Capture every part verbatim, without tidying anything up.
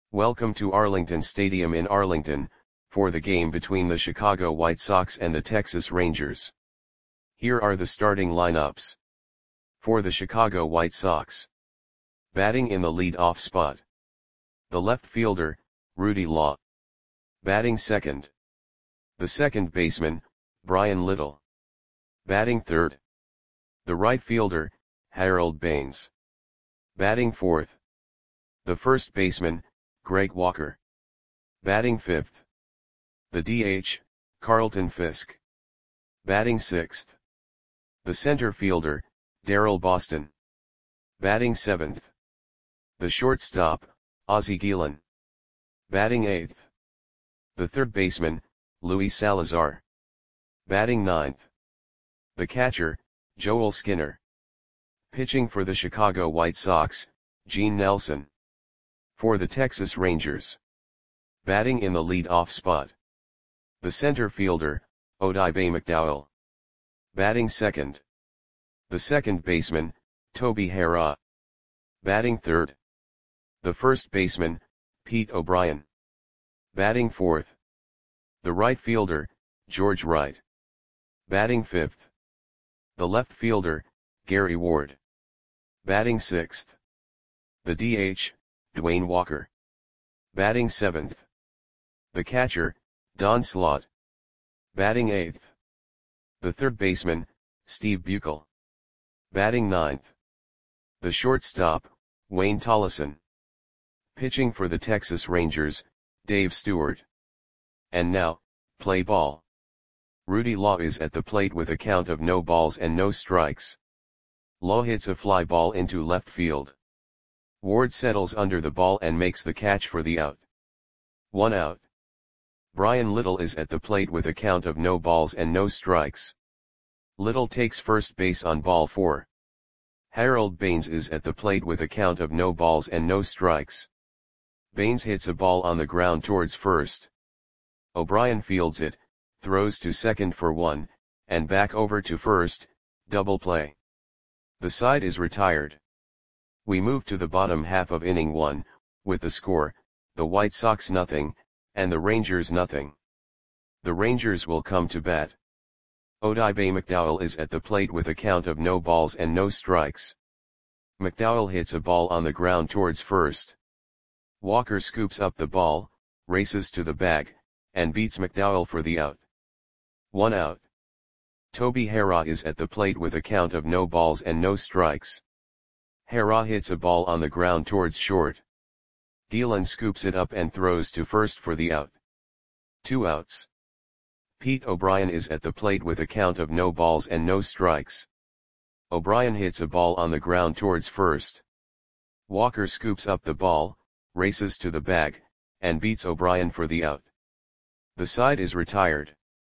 Welcome to Arlington Stadium in Arlington, for the game between the Chicago White Sox and the Texas Rangers. Here are the starting lineups. For the Chicago White Sox. Batting in the lead-off spot. The left fielder, Rudy Law. Batting second. The second baseman, Bryan Little. Batting third. The right fielder, Harold Baines. Batting fourth. The first baseman, Greg Walker. Batting fifth. The D H, Carlton Fisk. Batting sixth. The center fielder, Daryl Boston. Batting seventh. The shortstop, Ozzie Guillen. Batting eighth. The third baseman, Luis Salazar. Batting ninth. The catcher, Joel Skinner. Pitching for the Chicago White Sox, Gene Nelson. For the Texas Rangers. Batting in the lead-off spot. The center fielder, Odibe McDowell. Batting second. The second baseman, Toby Harrah. Batting third. The first baseman, Pete O'Brien. Batting fourth. The right fielder, George Wright. Batting fifth. The left fielder, Gary Ward. Batting sixth. The D H, Dwayne Walker. Batting seventh. The catcher, Don Slaught. Batting eighth. The third baseman, Steve Buechel. Batting ninth. The shortstop, Wayne Tollison. Pitching for the Texas Rangers, Dave Stewart. And now, play ball. Rudy Law is at the plate with a count of no balls and no strikes. Law hits a fly ball into left field. Ward settles under the ball and makes the catch for the out. One out. Bryan Little is at the plate with a count of no balls and no strikes. Little takes first base on ball four. Harold Baines is at the plate with a count of no balls and no strikes. Baines hits a ball on the ground towards first. O'Brien fields it, throws to second for one, and back over to first, double play. The side is retired. We move to the bottom half of inning one, with the score, the White Sox nothing, and the Rangers nothing. The Rangers will come to bat. Odibe McDowell is at the plate with a count of no balls and no strikes. McDowell hits a ball on the ground towards first. Walker scoops up the ball, races to the bag, and beats McDowell for the out. One out. Toby Harrah is at the plate with a count of no balls and no strikes. Harrah hits a ball on the ground towards short. Guillen scoops it up and throws to first for the out. Two outs. Pete O'Brien is at the plate with a count of no balls and no strikes. O'Brien hits a ball on the ground towards first. Walker scoops up the ball, races to the bag, and beats O'Brien for the out. The side is retired.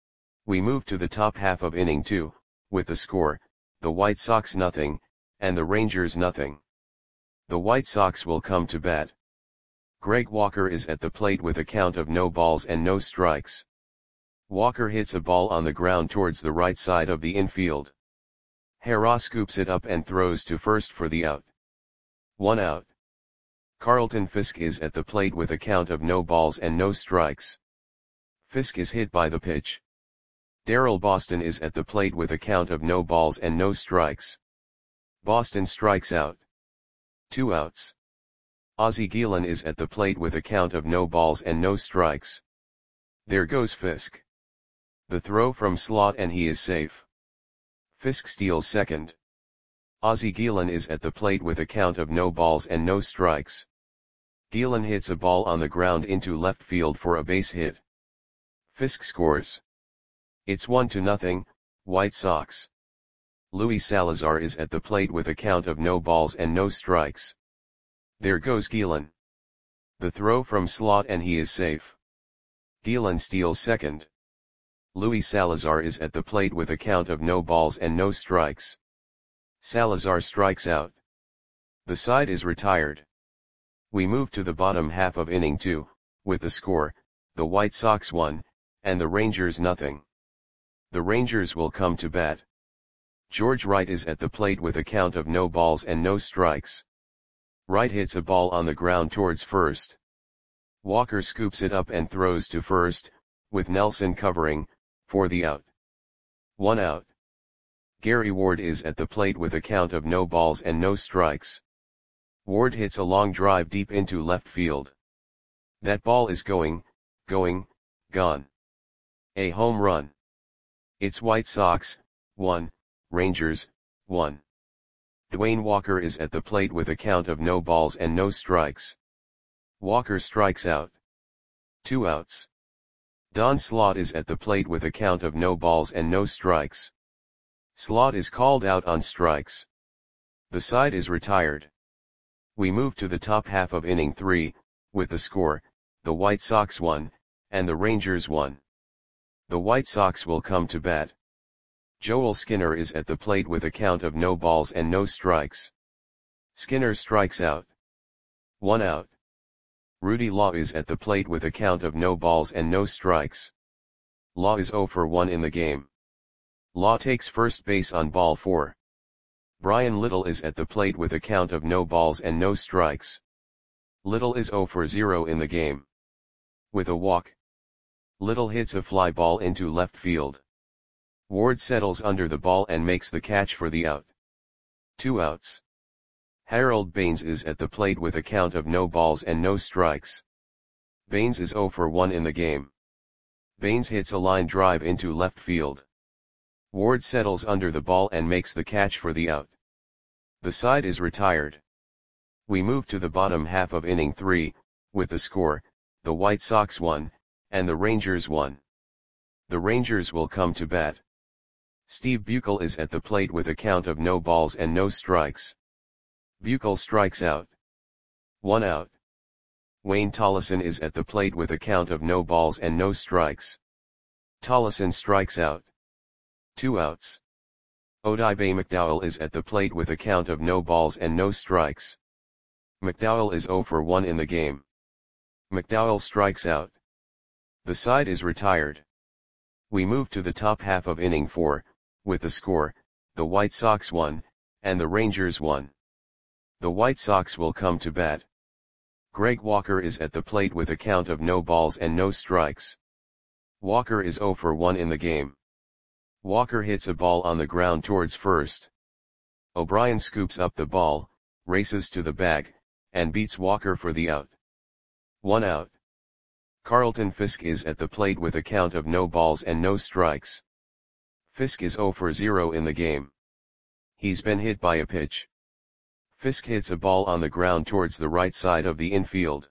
We move to the top half of inning two, with the score, the White Sox nothing, and the Rangers nothing. The White Sox will come to bat. Greg Walker is at the plate with a count of no balls and no strikes. Walker hits a ball on the ground towards the right side of the infield. Harrah scoops it up and throws to first for the out. One out. Carlton Fisk is at the plate with a count of no balls and no strikes. Fisk is hit by the pitch. Daryl Boston is at the plate with a count of no balls and no strikes. Boston strikes out. Two outs. Ozzie Guillen is at the plate with a count of no balls and no strikes. There goes Fisk. The throw from Slaught and he is safe. Fisk steals second. Ozzie Guillen is at the plate with a count of no balls and no strikes. Guillen hits a ball on the ground into left field for a base hit. Fisk scores. It's one to nothing, White Sox. Luis Salazar is at the plate with a count of no balls and no strikes. There goes Guillen. The throw from Slaught and he is safe. Guillen steals second. Luis Salazar is at the plate with a count of no balls and no strikes. Salazar strikes out. The side is retired. We move to the bottom half of inning two, with the score, the White Sox one, and the Rangers nothing. The Rangers will come to bat. George Wright is at the plate with a count of no balls and no strikes. Wright hits a ball on the ground towards first. Walker scoops it up and throws to first, with Nelson covering, for the out. One out. Gary Ward is at the plate with a count of no balls and no strikes. Ward hits a long drive deep into left field. That ball is going, going, gone. A home run. It's White Sox, one, Rangers, one. Dwayne Walker is at the plate with a count of no balls and no strikes. Walker strikes out. Two outs. Don Slaught is at the plate with a count of no balls and no strikes. Slaught is called out on strikes. The side is retired. We move to the top half of inning three, with the score, the White Sox one, and the Rangers one. The White Sox will come to bat. Joel Skinner is at the plate with a count of no balls and no strikes. Skinner strikes out. One out. Rudy Law is at the plate with a count of no balls and no strikes. Law is oh for one in the game. Law takes first base on ball four. Brian Little is at the plate with a count of no balls and no strikes. Little is oh for zero in the game. With a walk, Little hits a fly ball into left field. Ward settles under the ball and makes the catch for the out. Two outs. Harold Baines is at the plate with a count of no balls and no strikes. Baines is oh for one in the game. Baines hits a line drive into left field. Ward settles under the ball and makes the catch for the out. The side is retired. We move to the bottom half of inning three, with the score, the White Sox one, and the Rangers one. The Rangers will come to bat. Steve Buechel is at the plate with a count of no balls and no strikes. Buechel strikes out. One out. Wayne Tollison is at the plate with a count of no balls and no strikes. Tollison strikes out. Two outs. Odibe McDowell is at the plate with a count of no balls and no strikes. McDowell is oh for one in the game. McDowell strikes out. The side is retired. We move to the top half of inning four, with the score, the White Sox one, and the Rangers one. The White Sox will come to bat. Greg Walker is at the plate with a count of no balls and no strikes. Walker is oh for one in the game. Walker hits a ball on the ground towards first. O'Brien scoops up the ball, races to the bag, and beats Walker for the out. One out. Carlton Fisk is at the plate with a count of no balls and no strikes. Fisk is oh for zero in the game. He's been hit by a pitch. Fisk hits a ball on the ground towards the right side of the infield.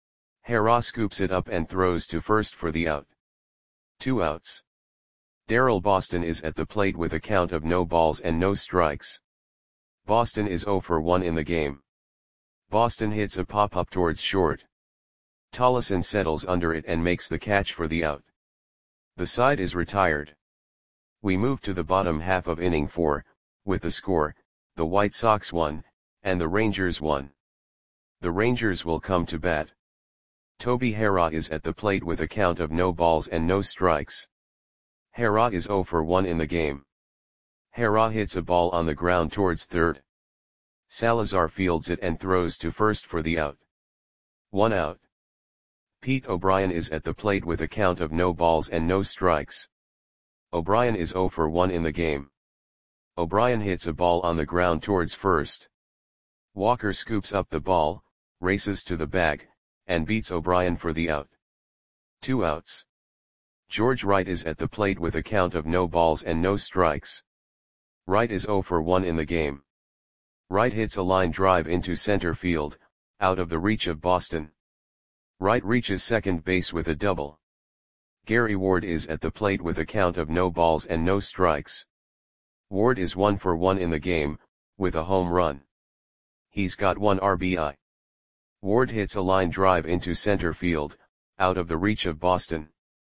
Hera scoops it up and throws to first for the out. Two outs. Darrell Boston is at the plate with a count of no balls and no strikes. Boston is oh for one in the game. Boston hits a pop-up towards short. Tollison settles under it and makes the catch for the out. The side is retired. We move to the bottom half of inning four, with the score, the White Sox one, and the Rangers one. The Rangers will come to bat. Toby Hera is at the plate with a count of no balls and no strikes. Hera is oh for one in the game. Hera hits a ball on the ground towards third. Salazar fields it and throws to first for the out. One out. Pete O'Brien is at the plate with a count of no balls and no strikes. O'Brien is oh for one in the game. O'Brien hits a ball on the ground towards first. Walker scoops up the ball, races to the bag, and beats O'Brien for the out. Two outs. George Wright is at the plate with a count of no balls and no strikes. Wright is oh for one in the game. Wright hits a line drive into center field, out of the reach of Boston. Wright reaches second base with a double. Gary Ward is at the plate with a count of no balls and no strikes. Ward is one for one in the game, with a home run. He's got one R B I. Ward hits a line drive into center field, out of the reach of Boston.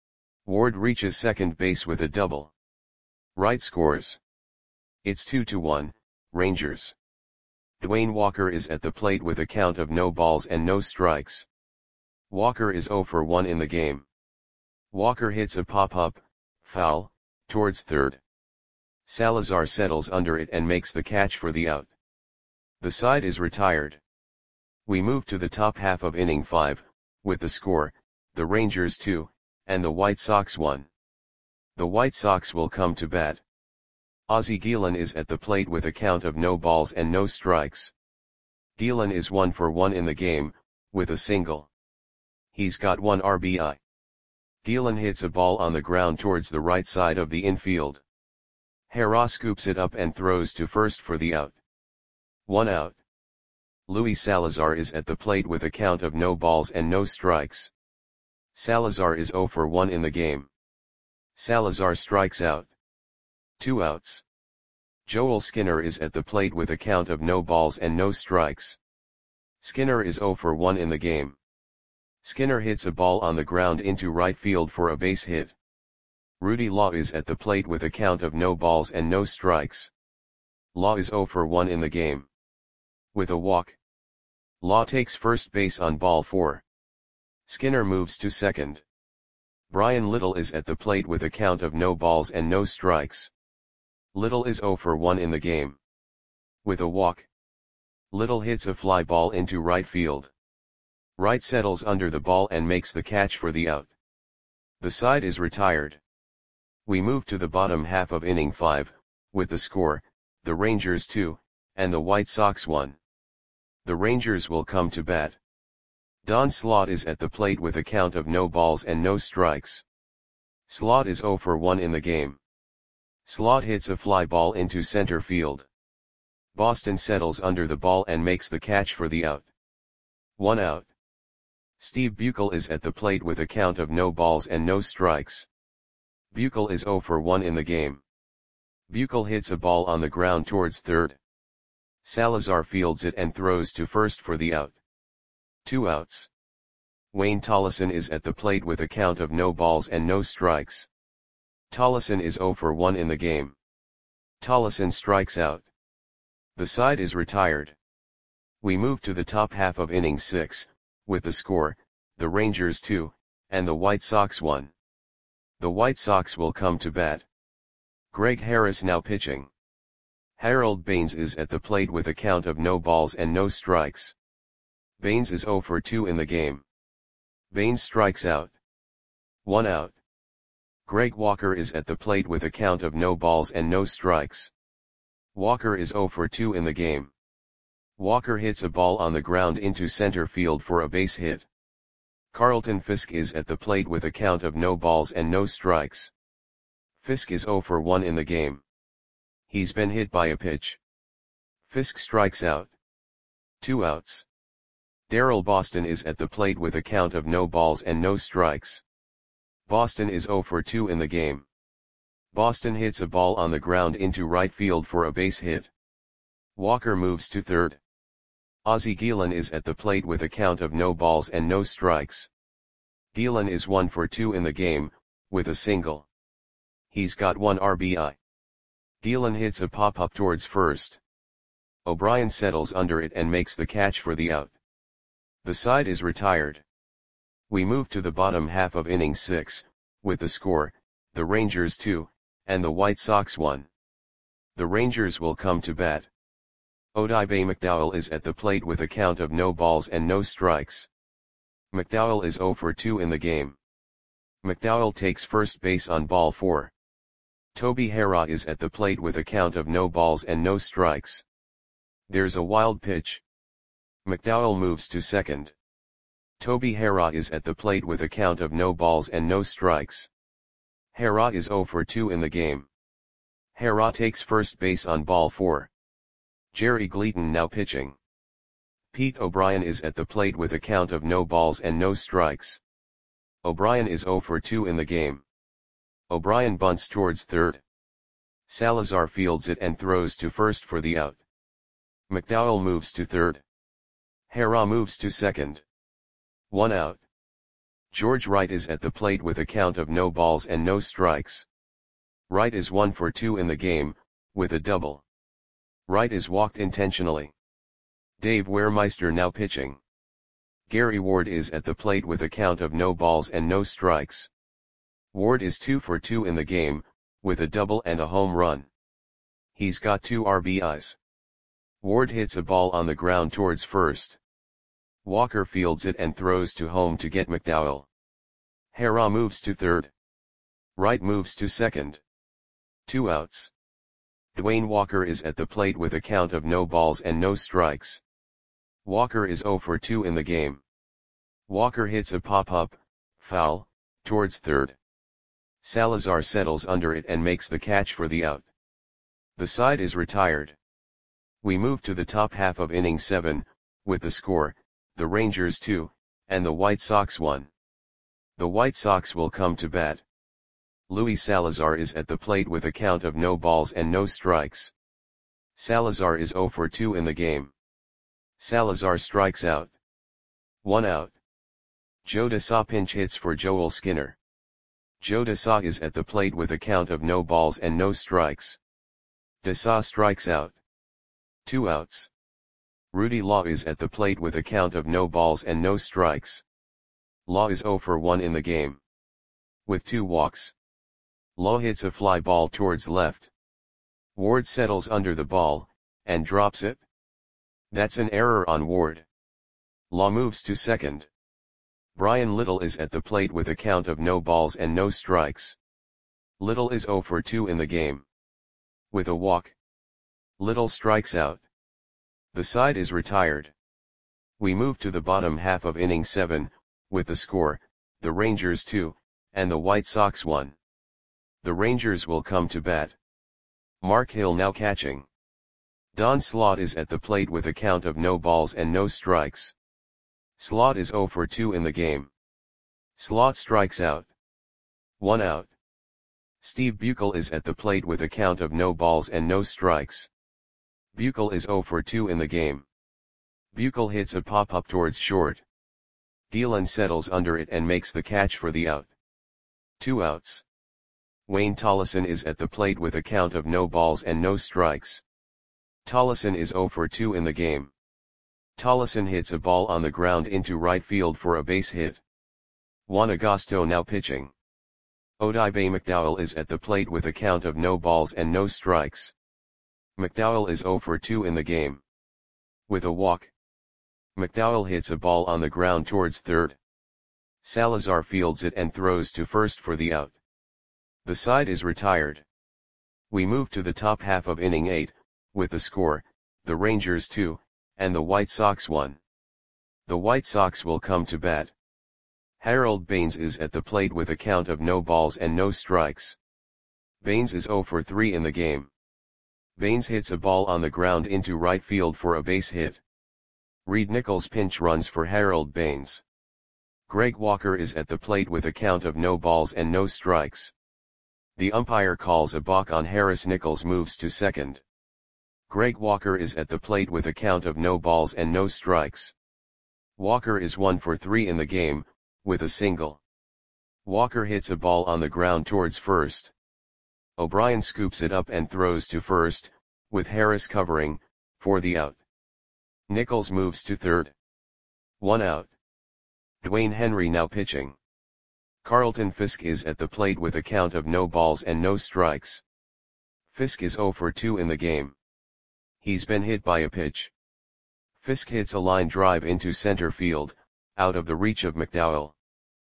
Ward reaches second base with a double. Wright scores. It's two to one, Rangers. Dwayne Walker is at the plate with a count of no balls and no strikes. Walker is oh for one in the game. Walker hits a pop-up, foul, towards third. Salazar settles under it and makes the catch for the out. The side is retired. We move to the top half of inning five, with the score, the Rangers two, and the White Sox one. The White Sox will come to bat. Ozzie Guillen is at the plate with a count of no balls and no strikes. Guillen is one for one in the game, with a single. He's got one R B I. Guillen hits a ball on the ground towards the right side of the infield. Herrera scoops it up and throws to first for the out. One out. Luis Salazar is at the plate with a count of no balls and no strikes. Salazar is zero for one in the game. Salazar strikes out. Two outs. Joel Skinner is at the plate with a count of no balls and no strikes. Skinner is zero for one in the game. Skinner hits a ball on the ground into right field for a base hit. Rudy Law is at the plate with a count of no balls and no strikes. Law is zero for one in the game. With a walk. Law takes first base on ball four. Skinner moves to second. Brian Little is at the plate with a count of no balls and no strikes. Little is zero for one in the game. With a walk. Little hits a fly ball into right field. Wright settles under the ball and makes the catch for the out. The side is retired. We move to the bottom half of inning five, with the score, the Rangers two, and the White Sox one. The Rangers will come to bat. Don Slaught is at the plate with a count of no balls and no strikes. Slaught is zero for one in the game. Slaught hits a fly ball into center field. Boston settles under the ball and makes the catch for the out. One out. Steve Buechel is at the plate with a count of no balls and no strikes. Buechel is zero for one in the game. Buechel hits a ball on the ground towards third. Salazar fields it and throws to first for the out. Two outs. Wayne Tollison is at the plate with a count of no balls and no strikes. Tollison is zero for one in the game. Tollison strikes out. The side is retired. We move to the top half of inning six, with the score, the Rangers two, and the White Sox one. The White Sox will come to bat. Greg Harris now pitching. Harold Baines is at the plate with a count of no balls and no strikes. Baines is zero for two in the game. Baines strikes out. One out. Greg Walker is at the plate with a count of no balls and no strikes. Walker is zero for two in the game. Walker hits a ball on the ground into center field for a base hit. Carlton Fisk is at the plate with a count of no balls and no strikes. Fisk is zero for one in the game. He's been hit by a pitch. Fisk strikes out. Two outs. Darryl Boston is at the plate with a count of no balls and no strikes. Boston is zero for two in the game. Boston hits a ball on the ground into right field for a base hit. Walker moves to third. Ozzie Guillen is at the plate with a count of no balls and no strikes. Guillen is one for two in the game, with a single. He's got one R B I. Guillen hits a pop-up towards first. O'Brien settles under it and makes the catch for the out. The side is retired. We move to the bottom half of inning six, with the score, the Rangers two, and the White Sox one. The Rangers will come to bat. Odibe McDowell is at the plate with a count of no balls and no strikes. McDowell is zero for two in the game. McDowell takes first base on ball four. Toby Herrera is at the plate with a count of no balls and no strikes. There's a wild pitch. McDowell moves to second. Toby Herrera is at the plate with a count of no balls and no strikes. Herrera is zero for two in the game. Herrera takes first base on ball four. Jerry Gleaton now pitching. Pete O'Brien is at the plate with a count of no balls and no strikes. O'Brien is zero for two in the game. O'Brien bunts towards third. Salazar fields it and throws to first for the out. McDowell moves to third. Herrera moves to second. One out. George Wright is at the plate with a count of no balls and no strikes. Wright is one for two in the game, with a double. Wright is walked intentionally. Dave Wehrmeister now pitching. Gary Ward is at the plate with a count of no balls and no strikes. Ward is two for two in the game, with a double and a home run. He's got two R B Is. Ward hits a ball on the ground towards first. Walker fields it and throws to home to get McDowell. Hara moves to third. Wright moves to second. Two outs. Dwayne Walker is at the plate with a count of no balls and no strikes. Walker is oh for two in the game. Walker hits a pop-up, foul, towards third. Salazar settles under it and makes the catch for the out. The side is retired. We move to the top half of inning seven, with the score, the Rangers two, and the White Sox one. The White Sox will come to bat. Luis Salazar is at the plate with a count of no balls and no strikes. Salazar is oh for two in the game. Salazar strikes out. One out. Joe Dessa pinch hits for Joel Skinner. Joe Dessa is at the plate with a count of no balls and no strikes. Dessa strikes out. Two outs. Rudy Law is at the plate with a count of no balls and no strikes. Law is oh for one in the game. With two walks. Law hits a fly ball towards left. Ward settles under the ball, and drops it. That's an error on Ward. Law moves to second. Brian Little is at the plate with a count of no balls and no strikes. Little is oh for two in the game. With a walk. Little strikes out. The side is retired. We move to the bottom half of inning seven, with the score, the Rangers two, and the White Sox one. The Rangers will come to bat. Mark Hill now catching. Don Slaught is at the plate with a count of no balls and no strikes. Slaught is oh for two in the game. Slaught strikes out. One out. Steve Buechel is at the plate with a count of no balls and no strikes. Buechel is oh for two in the game. Buechel hits a pop-up towards short. Gielan settles under it and makes the catch for the out. Two outs. Wayne Tollison is at the plate with a count of no balls and no strikes. Tollison is oh for two in the game. Tollison hits a ball on the ground into right field for a base hit. Juan Agosto now pitching. Odibe McDowell is at the plate with a count of no balls and no strikes. McDowell is oh for two in the game. With a walk. McDowell hits a ball on the ground towards third. Salazar fields it and throws to first for the out. The side is retired. We move to the top half of inning eight, with the score, the Rangers two, and the White Sox one. The White Sox will come to bat. Harold Baines is at the plate with a count of no balls and no strikes. Baines is oh for three in the game. Baines hits a ball on the ground into right field for a base hit. Reed Nichols pinch runs for Harold Baines. Greg Walker is at the plate with a count of no balls and no strikes. The umpire calls a balk on Harris. Nichols moves to second. Greg Walker is at the plate with a count of no balls and no strikes. Walker is one for three in the game, with a single. Walker hits a ball on the ground towards first. O'Brien scoops it up and throws to first, with Harris covering, for the out. Nichols moves to third. One out. Dwayne Henry now pitching. Carlton Fisk is at the plate with a count of no balls and no strikes. Fisk is oh for two in the game. He's been hit by a pitch. Fisk hits a line drive into center field, out of the reach of McDowell.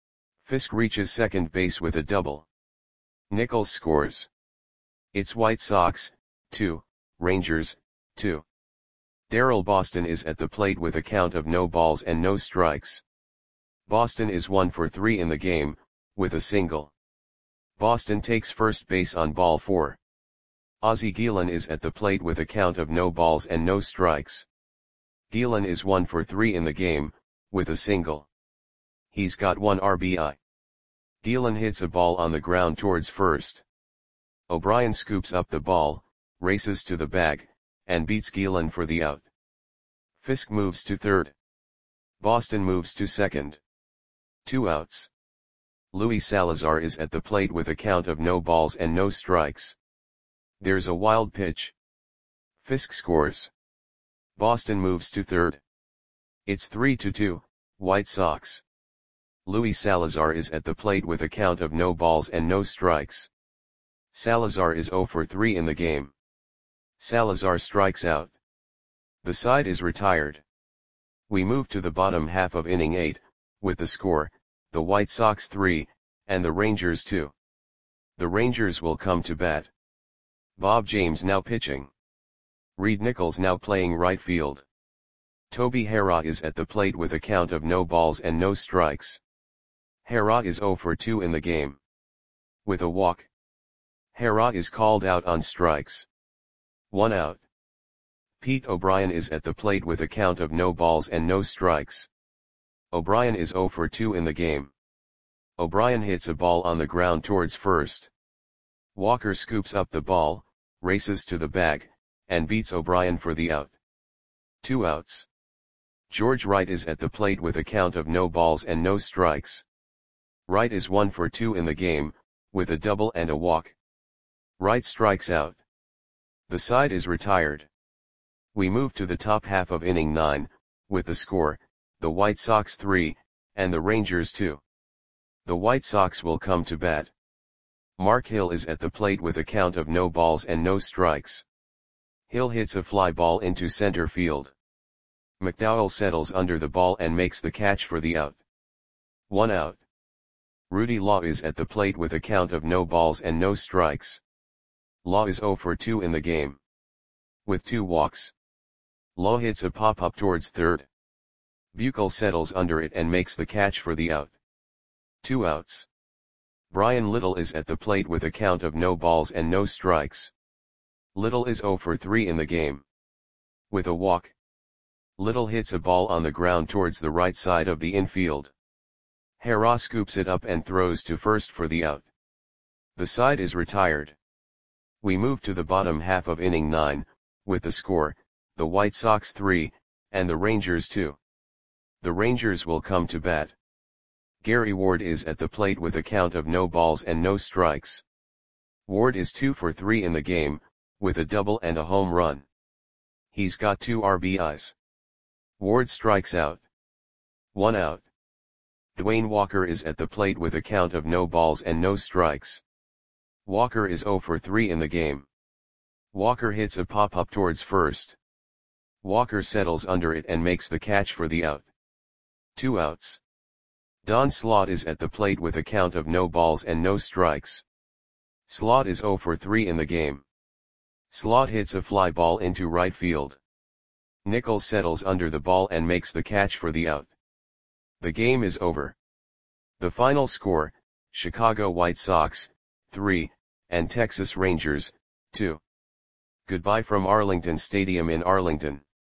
Fisk reaches second base with a double. Nichols scores. It's White Sox, two, Rangers, two. Darrell Boston is at the plate with a count of no balls and no strikes. Boston is one for three in the game, with a single. Boston takes first base on ball four. Ozzie Gielan is at the plate with a count of no balls and no strikes. Gielan is one for three in the game, with a single. He's got one R B I. Gielan hits a ball on the ground towards first. O'Brien scoops up the ball, races to the bag, and beats Gielan for the out. Fisk moves to third. Boston moves to second. Two outs. Luis Salazar is at the plate with a count of no balls and no strikes. There's a wild pitch. Fisk scores. Boston moves to third. It's three to two, White Sox. Luis Salazar is at the plate with a count of no balls and no strikes. Salazar is oh for three in the game. Salazar strikes out. The side is retired. We move to the bottom half of inning eight, with the score, the White Sox three, and the Rangers two. The Rangers will come to bat. Bob James now pitching. Reed Nichols now playing right field. Toby Harrah is at the plate with a count of no balls and no strikes. Harrah is oh for two in the game. With a walk. Harrah is called out on strikes. One out. Pete O'Brien is at the plate with a count of no balls and no strikes. O'Brien is oh for two in the game. O'Brien hits a ball on the ground towards first. Walker scoops up the ball, races to the bag, and beats O'Brien for the out. Two outs. George Wright is at the plate with a count of no balls and no strikes. Wright is one for two in the game, with a double and a walk. Wright strikes out. The side is retired. We move to the top half of inning nine, with the score, the White Sox three, and the Rangers two. The White Sox will come to bat. Mark Hill is at the plate with a count of no balls and no strikes. Hill hits a fly ball into center field. McDowell settles under the ball and makes the catch for the out. One out. Rudy Law is at the plate with a count of no balls and no strikes. Law is oh for two in the game. With two walks. Law hits a pop-up towards third. Buechel settles under it and makes the catch for the out. Two outs. Brian Little is at the plate with a count of no balls and no strikes. Little is oh for three in the game. With a walk. Little hits a ball on the ground towards the right side of the infield. Harrah scoops it up and throws to first for the out. The side is retired. We move to the bottom half of inning nine, with the score, the White Sox three, and the Rangers two. The Rangers will come to bat. Gary Ward is at the plate with a count of no balls and no strikes. Ward is two for three in the game, with a double and a home run. He's got two R B Is. Ward strikes out. One out. Dwayne Walker is at the plate with a count of no balls and no strikes. Walker is oh for three in the game. Walker hits a pop-up towards first. Walker settles under it and makes the catch for the out. Two outs. Don Slaught is at the plate with a count of no balls and no strikes. Slaught is oh for three in the game. Slaught hits a fly ball into right field. Nichols settles under the ball and makes the catch for the out. The game is over. The final score, Chicago White Sox, three, and Texas Rangers, two. Goodbye from Arlington Stadium in Arlington.